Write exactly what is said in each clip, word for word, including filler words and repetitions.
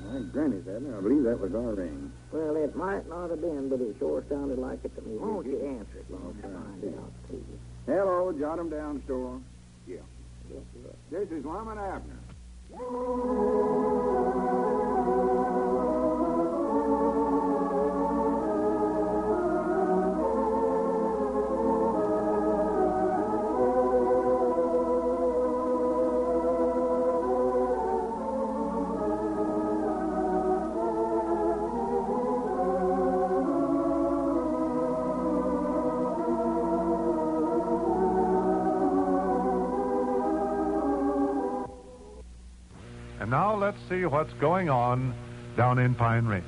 My granny's had it. I believe that was our ring. Well, it might not have been, but it sure sounded like it to me. Won't you answer it? I'll find out, please. Hello, jot 'em down, store. Yes, sir. This is Lum and Abner. And now let's see what's going on down in Pine Ridge.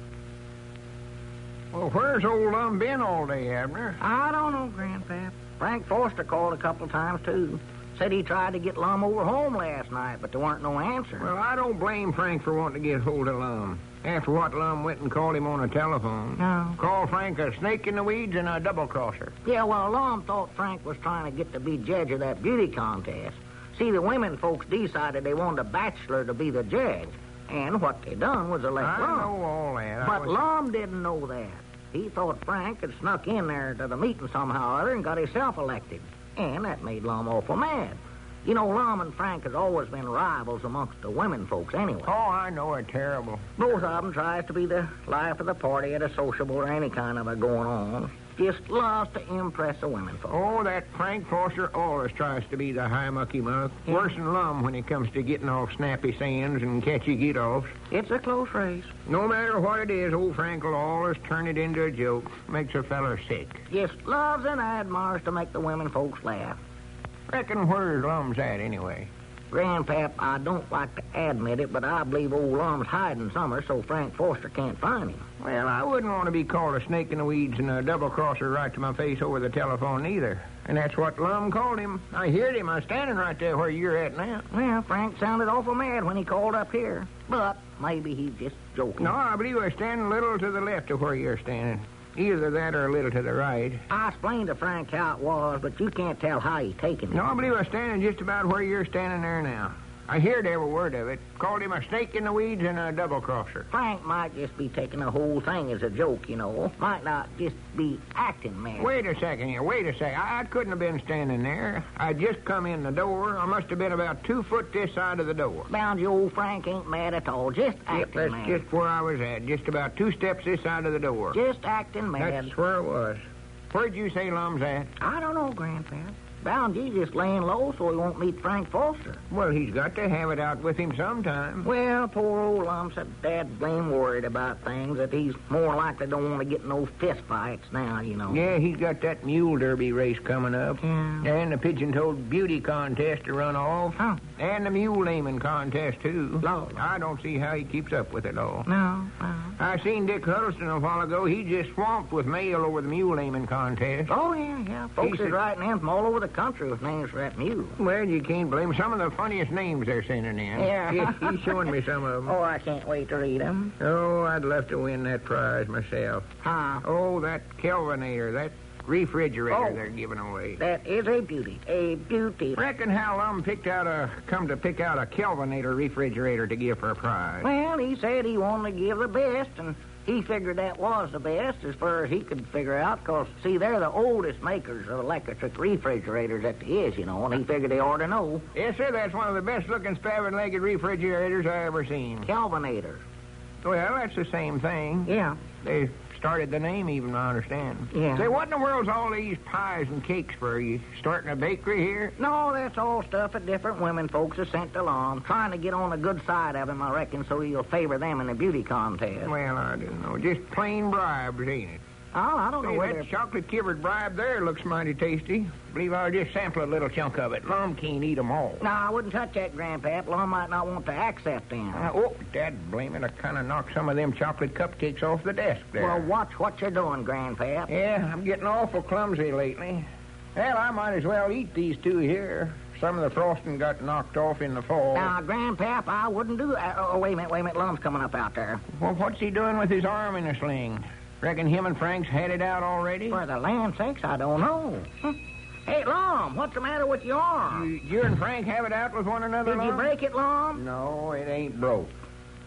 Well, where's old Lum been all day, Abner? I don't know, Grandpap. Frank Foster called a couple times, too. Said he tried to get Lum over home last night, but there weren't no answer. Well, I don't blame Frank for wanting to get hold of Lum. After what Lum went and called him on the telephone. No. Called Frank a snake in the weeds and a double-crosser. Yeah, well, Lum thought Frank was trying to get to be judge of that beauty contest. See, the women folks decided they wanted a bachelor to be the judge. And what they done was elect I Lum. know all that. I But was... Lum didn't know that. He thought Frank had snuck in there to the meeting somehow or other and got himself elected. And that made Lum awful mad. You know, Lum and Frank has always been rivals amongst the women folks anyway. Oh, I know it terrible. Both of them tries to be the life of the party at a sociable or any kind of a going on. Just loves to impress the women folks. Oh, that Frank Foster always tries to be the high mucky muck. Yeah. Worse than Lum when it comes to getting off snappy sands and catchy get-offs. It's a close race. No matter what it is, old Frank will always turn it into a joke. Makes a feller sick. Just loves and admires to make the women folks laugh. Reckon where's Lum's at, anyway? Grandpap, I don't like to admit it, but I believe old Lum's hiding somewhere so Frank Foster can't find him. Well, I wouldn't want to be called a snake in the weeds and a double-crosser right to my face over the telephone either. And that's what Lum called him. I heard him. I'm standing right there where you're at now. Well, Frank sounded awful mad when he called up here. But maybe he's just joking. No, I believe I stand a little to the left of where you're standing. Either that or a little to the right. I explained to Frank how it was, but you can't tell how he's taking it. No, I believe I'm standing just about where you're standing there now. I heard every word of it. Called him a snake in the weeds and a double-crosser. Frank might just be taking the whole thing as a joke, you know. Might not just be acting mad. Wait a second here. Wait a second. I, I couldn't have been standing there. I just come in the door. I must have been about two foot this side of the door. Bound you old Frank ain't mad at all. Just acting Yep, that's mad. just where I was at. Just about two steps this side of the door. Just acting mad. That's where I was. Where'd you say Lum's at? I don't know, Grandpa. Bound you just laying low so he won't meet Frank Foster. Well, he's got to have it out with him sometime. Well, poor old Lum said Dad blame worried about things, that he's more likely don't want to get no fist fights now, you know. Yeah, he's got that mule derby race coming up. Yeah. And the pigeon-toed beauty contest to run off. Huh. And the mule naming contest, too. Lord. I don't see how he keeps up with it all. No, no. I seen Dick Huddleston a while ago. He just swamped with mail over the mule naming contest. Oh, yeah, yeah. Folks He is said- writing in from all over the country with names for that mule. Well, you can't blame some of the funniest names they're sending in. Yeah. He- He's showing me some of them. Oh, I can't wait to read them. Oh, I'd love to win that prize myself. Huh. Oh, that Kelvinator, that refrigerator Oh. they're giving away. That is a beauty. A beauty. Reckon how Lum picked out a come to pick out a Kelvinator refrigerator to give for a prize. Well, he said he wanted to give the best, and he figured that was the best as far as he could figure out, because, see, they're the oldest makers of electric refrigerators that there is, you know, and he figured they ought to know. Yes, sir, that's one of the best-looking spavined-legged refrigerators I ever seen. Kelvinators. Well, that's the same thing. Yeah. They started the name even, I understand. Yeah. Say, what in the world's all these pies and cakes for? Are you starting a bakery here? No, that's all stuff that different women folks are sent along, trying to get on the good side of him, I reckon, so he'll favor them in the beauty contest. Well, I don't know. Just plain bribes, ain't it? Oh, I don't know Say, whether... that chocolate-covered bribe there looks mighty tasty. Believe I'll just sample a little chunk of it. Lum can't eat 'em all. No, I wouldn't touch that, Grandpap. Lum might not want to accept them. Uh, oh, Dad, blame it. I kind of knocked some of them chocolate cupcakes off the desk there. Well, watch what you're doing, Grandpap. Yeah, I'm getting awful clumsy lately. Well, I might as well eat these two here. Some of the frosting got knocked off in the fall. Now, Grandpap, I wouldn't do that. Oh, wait a minute, wait a minute. Lum's coming up out there. Well, what's he doing with his arm in a sling? Reckon him and Frank's had it out already? For the land's sakes, I don't know. Huh. Hey, Lum, what's the matter with your arm? You, you and Frank have it out with one another, Did you Lum? break it, Lum? No, it ain't broke.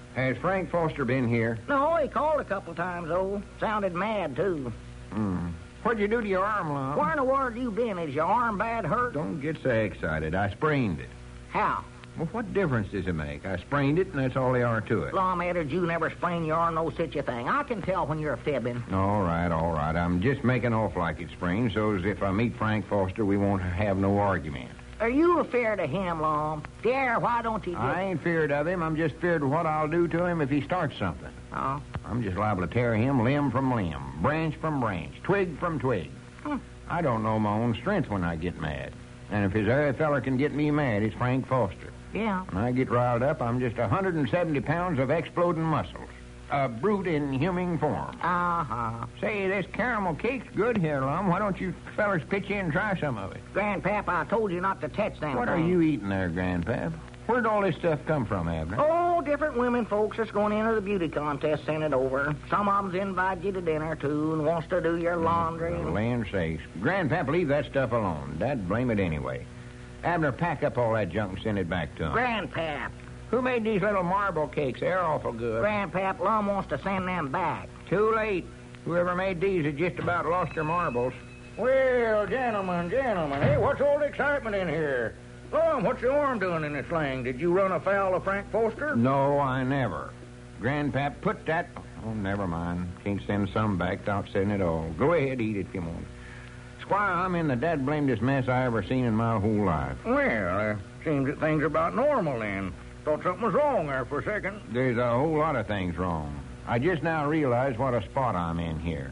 Has Frank Foster been here? No, he called a couple times, though. Sounded mad, too. Hmm. What'd you do to your arm, Lum? Where in the world you been? Is your arm bad hurt? Don't get so excited. I sprained it. How? Well, what difference does it make? I sprained it, and that's all there are to it. Lum, Eddard, you never sprain your arm, no such a thing. I can tell when you're fibbing. All right, all right. I'm just making off like it's sprained, so as if I meet Frank Foster, we won't have no argument. Are you afeard of him, Lum? Dare, why don't you just... I ain't feared of him. I'm just feared of what I'll do to him if he starts something. Oh? I'm just liable to tear him limb from limb, branch from branch, twig from twig. Hmm. I don't know my own strength when I get mad. And if his other feller can get me mad, it's Frank Foster. Yeah. When I get riled up, I'm just one hundred seventy pounds of exploding muscles. A brute in human form. Uh-huh. Say, this caramel cake's good here, Lum. Why don't you fellers pitch in and try some of it? Grandpap, I told you not to touch them What are things. you eating there, Grandpap? Where'd all this stuff come from, Abner? Oh, different women folks that's going into the beauty contest sent it over. Some of them's invited you to dinner, too, and wants to do your laundry. Oh, land sakes. Grandpap, leave that stuff alone. Dad, blame it anyway. Abner, pack up all that junk and send it back to him. Grandpap. Who made these little marble cakes? They're awful good. Grandpap, Lum wants to send them back. Too late. Whoever made these had just about lost their marbles. Well, gentlemen, gentlemen, hey, what's all the excitement in here? Lum, what's your arm doing in this thing? Did you run afoul of Frank Foster? No, I never. Grandpap, put that... Oh, never mind. Can't send some back without sending it all. Go ahead, eat it if you want. Squire, I'm in the dad-blamedest mess I ever seen in my whole life. Well, uh, seems that things are about normal then. Thought something was wrong there for a second. There's a whole lot of things wrong. I just now realize what a spot I'm in here.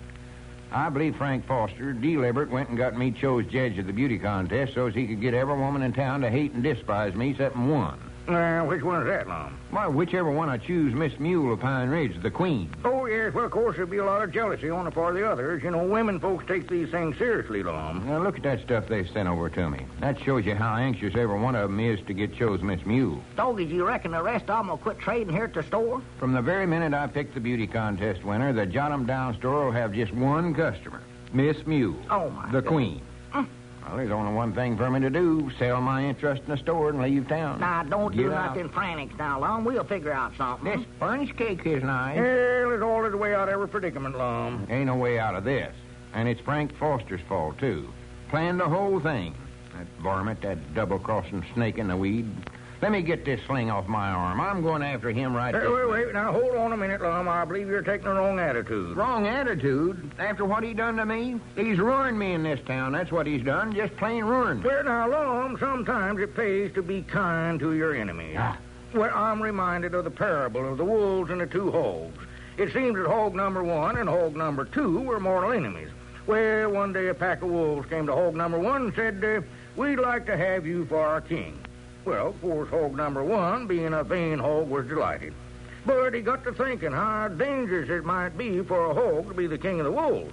I believe Frank Foster, deliberate, went and got me chose judge of the beauty contest so as he could get every woman in town to hate and despise me except one. Uh, which one is that, Lum? Why, whichever one I choose, Miss Mule of Pine Ridge, the queen. Oh, yes, well, of course, there'd be a lot of jealousy on the part of the others. You know, women folks take these things seriously, Lum. Now, look at that stuff they sent over to me. That shows you how anxious every one of them is to get chose Miss Mule. Doggies, you reckon the rest of them will quit trading here at the store? From the very minute I picked the beauty contest winner, the Jot 'em Down store will have just one customer, Miss Mule, Oh, my the goodness. queen. Mm. Well, there's only one thing for me to do, sell my interest in the store and leave town. Now, don't do Get out. nothing frantic now, Lum. We'll figure out something. This sponge cake is nice. Well, it's all the way out of every predicament, Lum. Ain't no way out of this. And it's Frank Foster's fault, too. Planned the whole thing. That varmint, that double-crossing snake in the weed. Let me get this sling off my arm. I'm going after him right Hey, this wait, minute. wait, now, hold on a minute, Lum. I believe you're taking the wrong attitude. Wrong attitude? After what he done to me? He's ruined me in this town. That's what he's done. Just plain ruined me. Well, now, Lum, sometimes it pays to be kind to your enemies. Ah. Well, I'm reminded of the parable of the wolves and the two hogs. It seems that hog number one and hog number two were mortal enemies. Well, one day a pack of wolves came to hog number one and said, uh, we'd like to have you for our king. Well, of course, hog number one, being a vain hog, was delighted. But he got to thinking how dangerous it might be for a hog to be the king of the wolves.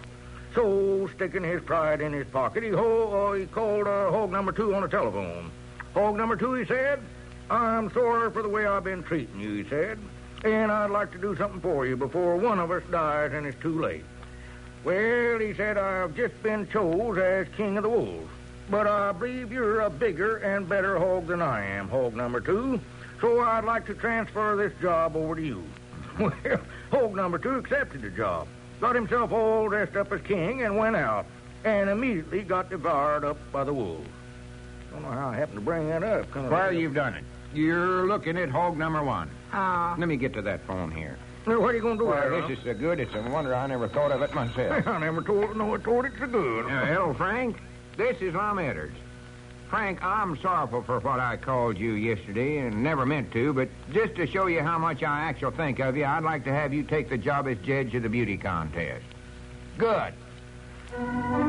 So, sticking his pride in his pocket, he, ho- uh, he called uh, hog number two on the telephone. Hog number two, he said, I'm sorry for the way I've been treating you, he said, and I'd like to do something for you before one of us dies and it's too late. Well, he said, I've just been chose as king of the wolves. But I believe you're a bigger and better hog than I am, hog number two. So I'd like to transfer this job over to you. Well, hog number two accepted the job, got himself all dressed up as king, and went out, and immediately got devoured up by the wolves. Don't know how I happened to bring that up. Kind of Well, you've done it. You're looking at hog number one. Uh, Let me get to that phone here. Well, what are you going to do Well, there, this huh? is so good, it's a wonder I never thought of it myself. I never told, no, I told it so good. Uh, hello, Frank. This is Lum Edwards. Frank, I'm sorrowful for what I called you yesterday and never meant to, but just to show you how much I actually think of you, I'd like to have you take the job as judge of the beauty contest. Good.